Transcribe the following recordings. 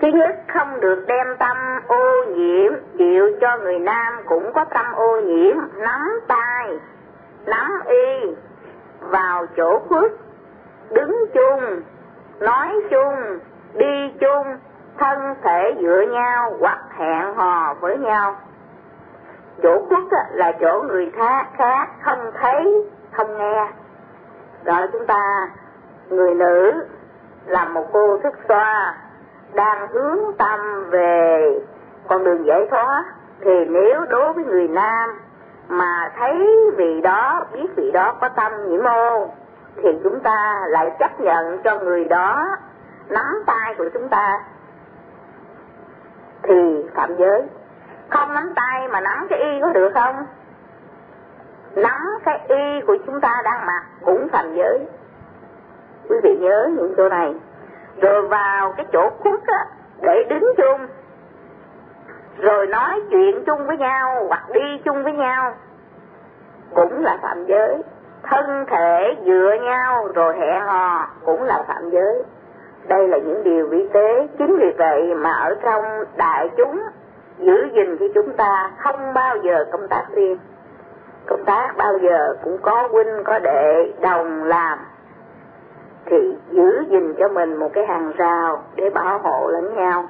Thứ nhất, không được đem tâm ô nhiễm, chịu cho người nam cũng có tâm ô nhiễm, nắm tay, nắm y, vào chỗ khuất, đứng chung, nói chung, đi chung, thân thể dựa nhau hoặc hẹn hò với nhau. Chỗ khuất là chỗ người khác không thấy, không nghe. Rồi chúng ta, người nữ là một cô thức xoa, đang hướng tâm về con đường giải thoát, thì nếu đối với người nam mà thấy vị đó, biết vị đó có tâm nhiễm ô, thì chúng ta lại chấp nhận cho người đó nắm tay của chúng ta, thì phạm giới. Không nắm tay mà nắm cái y có được không? Nắm cái y của chúng ta đang mặc cũng phạm giới. Quý vị nhớ những chỗ này. Rồi vào cái chỗ khuất để đứng chung, rồi nói chuyện chung với nhau hoặc đi chung với nhau cũng là phạm giới. Thân thể dựa nhau rồi hẹn hò cũng là phạm giới. Đây là những điều vi tế. Chính vì vậy mà ở trong đại chúng giữ gìn cho chúng ta không bao giờ công tác riêng. Công tác bao giờ cũng có huynh có đệ đồng làm, thì giữ gìn cho mình một cái hàng rào để bảo hộ lẫn nhau.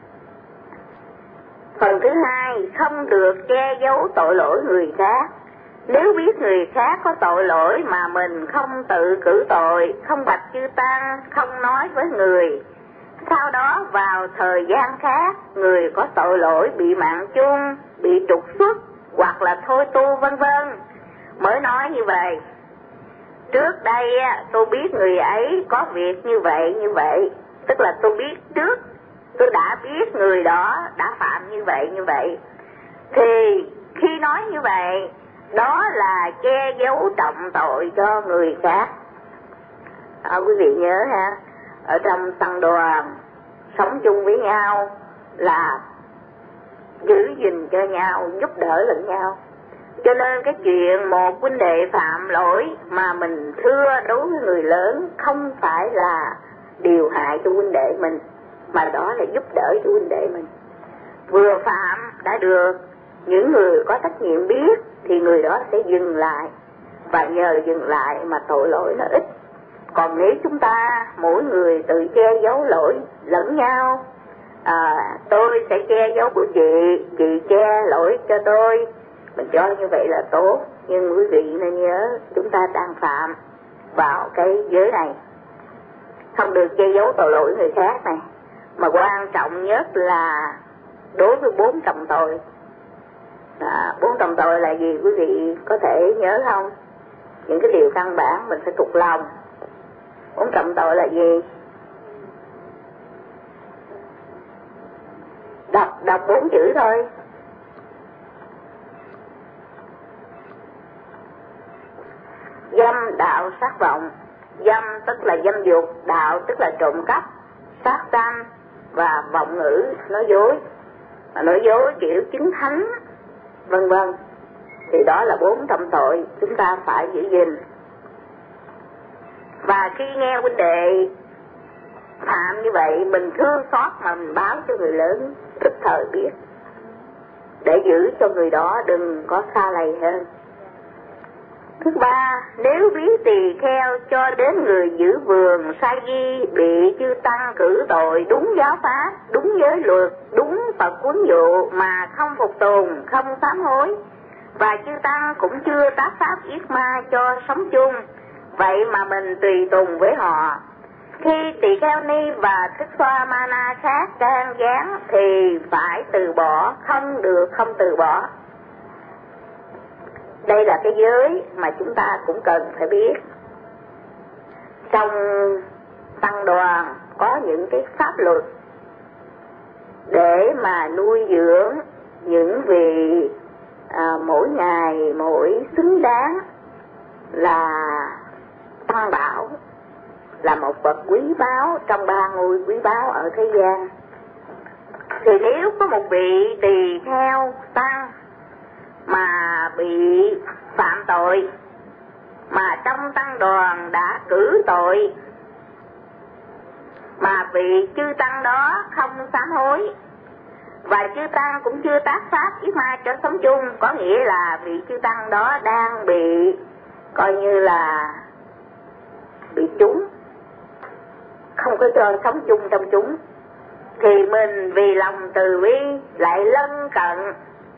Phần thứ hai, không được che giấu tội lỗi người khác. Nếu biết người khác có tội lỗi mà mình không tự cử tội, không bạch chư tăng, không nói với người, sau đó vào thời gian khác, người có tội lỗi bị mạng chung, bị trục xuất hoặc là thôi tu vân vân, mới nói như vậy. Trước đây tôi biết người ấy có việc như vậy, tức là tôi biết trước, tôi đã biết người đó đã phạm như vậy. Thì khi nói như vậy, đó là che giấu trọng tội cho người khác. Quý vị nhớ ha, ở trong tăng đoàn sống chung với nhau là giữ gìn cho nhau, giúp đỡ lẫn nhau. Cho nên cái chuyện một huynh đệ phạm lỗi mà mình thưa đối với người lớn không phải là điều hại cho huynh đệ mình, mà đó là giúp đỡ cho huynh đệ mình. Vừa phạm đã được, những người có trách nhiệm biết thì người đó sẽ dừng lại, và nhờ dừng lại mà tội lỗi nó ít. Còn nếu chúng ta mỗi người tự che giấu lỗi lẫn nhau, tôi sẽ che giấu của chị che lỗi cho tôi, mình cho như vậy là tốt. Nhưng quý vị nên nhớ, chúng ta đang phạm vào cái giới này, không được che giấu tội lỗi người khác này. Mà quan trọng nhất là đối với 4 trọng tội. 4 trọng tội là gì quý vị có thể nhớ không? Những cái điều căn bản mình phải thuộc lòng. 4 trọng tội là gì? Đọc 4 chữ thôi. Dâm, đạo, sát vọng. Dâm tức là dâm dục, đạo tức là trộm cắp, sát sanh, và vọng ngữ, nói dối. Nói dối kiểu chứng thánh, vân vân. Thì đó là 4 trọng tội chúng ta phải giữ gìn. Và khi nghe huynh đệ phạm như vậy, mình thương xót mà mình báo cho người lớn tức thời biết, để giữ cho người đó đừng có xa lầy hơn. Thứ ba, nếu biết tỳ kheo cho đến người giữ vườn sa di bị chư tăng cử tội đúng giáo pháp, đúng giới luật, đúng Phật huấn dụ mà không phục tùng, không sám hối, và chư tăng cũng chưa tác pháp yết ma cho sống chung, vậy mà mình tùy tùng với họ. Khi tỳ kheo ni và thích xoa mana khác can gián thì phải từ bỏ, không được không từ bỏ. Đây là cái giới mà chúng ta cũng cần phải biết. Trong tăng đoàn có những cái pháp luật để mà nuôi dưỡng những vị mỗi ngày mỗi xứng đáng là tăng bảo, là một vật quý báu trong 3 ngôi quý báu ở thế gian. Thì nếu có một vị tỳ kheo tăng mà bị phạm tội, mà trong tăng đoàn đã cử tội mà vị chư tăng đó không sám hối, và chư tăng cũng chưa tác pháp giết ma cho sống chung, có nghĩa là vị chư tăng đó đang bị coi như là bị chúng, không có cho sống chung trong chúng, thì mình vì lòng từ bi lại lân cận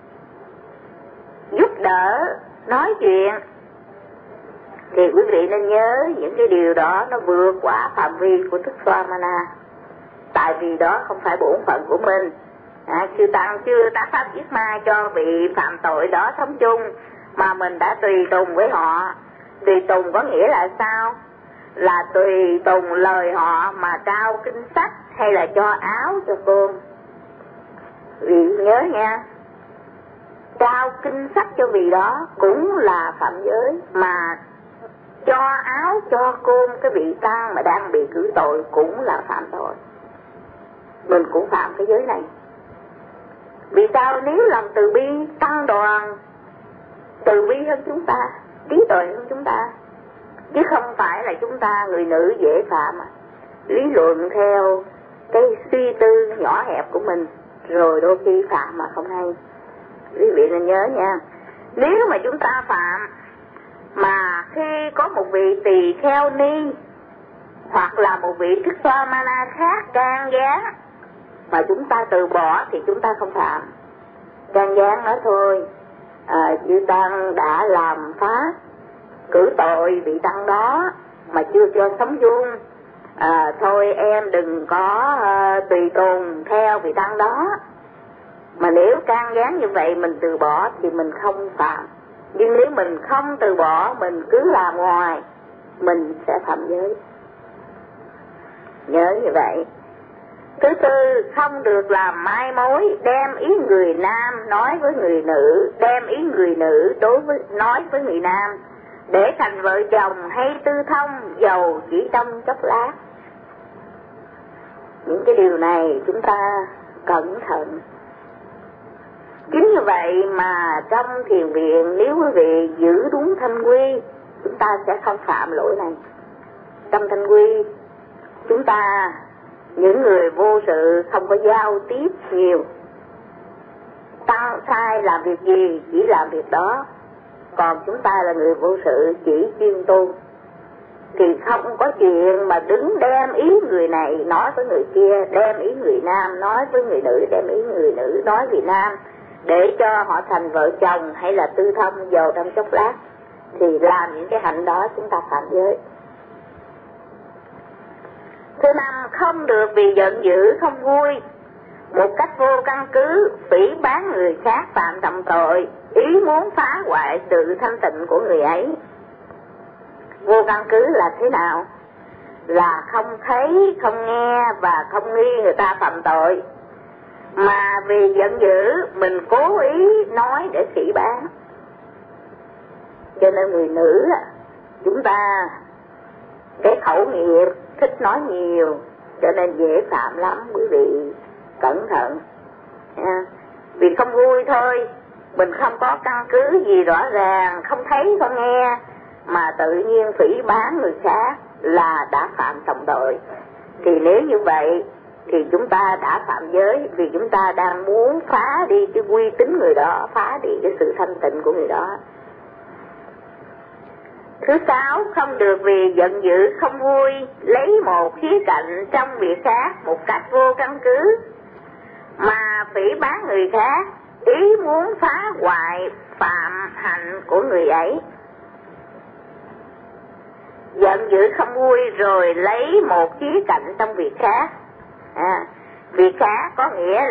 giúp đỡ nói chuyện. Thì quý vị nên nhớ những cái điều đó nó vượt quá phạm vi của Thích Swamana, tại vì đó không phải bổn phận của mình. Chư tăng chưa tác pháp giết ma cho vị phạm tội đó sống chung, mà mình đã tùy tùng với họ. Tùy tùng có nghĩa là sao? Là tùy tùng lời họ mà trao kinh sách hay là cho áo cho cơm. Vị nhớ nha, trao kinh sách cho vị đó cũng là phạm giới, mà cho áo cho cơm cái vị tăng mà đang bị cử tội cũng là phạm tội. Mình cũng phạm cái giới này. Vì sao? Nếu lòng từ bi tăng đoàn, từ bi hơn chúng ta, trí tuệ hơn chúng ta, chứ không phải là chúng ta người nữ dễ phạm, lý luận theo cái suy tư nhỏ hẹp của mình, rồi đôi khi phạm mà không hay. Quý vị nên nhớ nha, nếu mà chúng ta phạm mà khi có một vị tỳ kheo ni hoặc là một vị Thích Swamana khác can gián mà chúng ta từ bỏ thì chúng ta không phạm. Can gián nói thôi, chư tăng đã làm phá cử tội vị tăng đó mà chưa cho sống chung, thôi em đừng có tùy tùng theo vị tăng đó. Mà nếu can gián như vậy mình từ bỏ thì mình không phạm. Nhưng nếu mình không từ bỏ, mình cứ làm ngoài, mình sẽ phạm giới. Nhớ như vậy. Thứ tư, không được làm mai mối, đem ý người nam nói với người nữ, đem ý người nữ nói với người nam, để thành vợ chồng hay tư thông dầu chỉ trong chốc lát. Những cái điều này chúng ta cẩn thận. Chính như vậy mà trong thiền viện, nếu quý vị giữ đúng thanh quy, chúng ta sẽ không phạm lỗi này. Trong thanh quy, chúng ta, những người vô sự không có giao tiếp nhiều. Tăng sai làm việc gì chỉ làm việc đó. Còn chúng ta là người vô sự chỉ chuyên tu, thì không có chuyện mà đứng đem ý người này nói với người kia, đem ý người nam nói với người nữ, đem ý người nữ nói người nam, để cho họ thành vợ chồng hay là tư thông dầu trong chốc lát. Thì làm những cái hạnh đó chúng ta phạm giới. Thứ năm, không được vì giận dữ không vui một cách vô căn cứ phỉ báng người khác phạm trọng tội, ý muốn phá hoại sự thanh tịnh của người ấy. Vô căn cứ là thế nào? Là không thấy, không nghe và không nghi người ta phạm tội, mà vì giận dữ mình cố ý nói để phỉ báng. Cho nên người nữ chúng ta cái khẩu nghiệp thích nói nhiều, cho nên dễ phạm lắm. Quý vị cẩn thận nha. Vì không vui thôi, mình không có căn cứ gì rõ ràng, không thấy không nghe mà tự nhiên phỉ báng người khác là đã phạm trọng tội. Thì nếu như vậy thì chúng ta đã phạm giới, vì chúng ta đang muốn phá đi cái uy tín người đó, phá đi cái sự thanh tịnh của người đó. Thứ sáu, không được vì giận dữ không vui lấy một khía cạnh trong việc khác một cách vô căn cứ mà phỉ báng người khác, ý muốn phá hoại phạm hạnh của người ấy. Giận dữ không vui rồi lấy một khía cạnh trong việc khác. Việc khác có nghĩa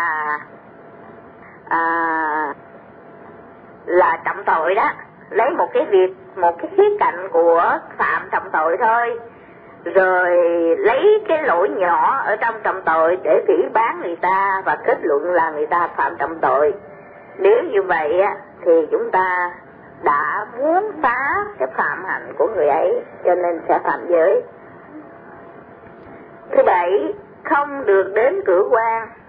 là trọng tội đó, lấy một cái khía cạnh của phạm trọng tội thôi, rồi lấy cái lỗi nhỏ ở trong trọng tội để phỉ báng người ta và kết luận là người ta phạm trọng tội. Nếu như vậy thì chúng ta đã muốn phá cái phạm hạnh của người ấy, cho nên sẽ phạm giới. Thứ bảy, không được đến cửa quan